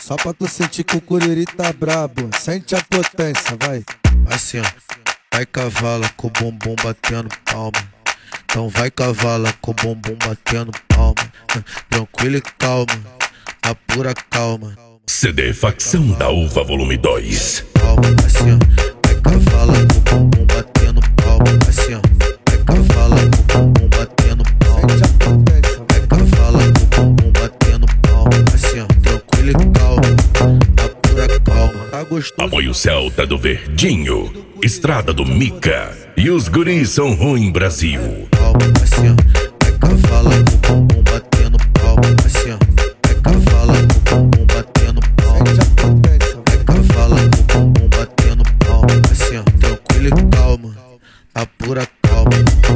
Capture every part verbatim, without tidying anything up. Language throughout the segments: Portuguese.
Só pra tu sentir que o curiri tá brabo. Sente a potência, vai. Assim, ó. Vai cavala com o bumbum batendo palma. Então vai cavala com o bumbum batendo palma. Tranquilo e calma, na pura calma. C D Facção da Uva Volume dois. Palma, assim, ó. Vai cavala com o bumbum batendo palma. Assim, ó. Vai cavala com o bumbum batendo palma. Sente a potência, Vai cavala com o bumbum batendo palma. Assim, ó. Tranquilo e calma, na pura calma. Tá gostoso. Apoio Celta do Verdinho, Estrada do Mica e os guris são ruim Brasil. Palma, assim, ó. Vai cavala com o bumbum batendo palma. Assim, ó. Vai cavala com o bumbum batendo palma. sente a potência, Vai cavala com o bumbum batendo palma. Assim, ó. Tranquilo e calma, na pura calma.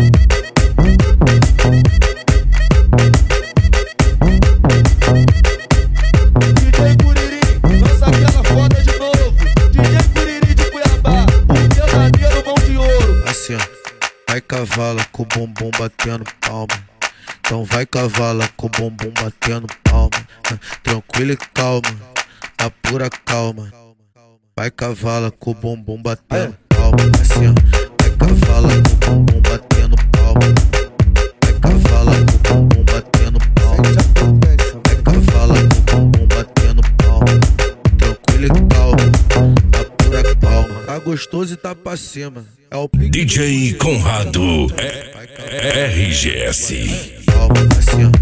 D J Curiri, lança aquela foda de novo. D J Curiri de Cuiabá, o verdadeiro mão de ouro. Assim, ó. Vai cavala com o bumbum batendo palma. Então vai cavala com o bumbum batendo palma. Tranquilo e calma, na pura calma. Vai cavala com o bumbum batendo palma. Assim, ó. Vai cavala com o bumbum batendo palma. Vai cavala com o bumbum batendo palma. sente a potência, Vai cavala com o bumbum batendo palma. Tranquilo e calma, na pura calma. Tá gostoso e tá pra cima. É o pique D J Conrado R G S. palma, assim, ó.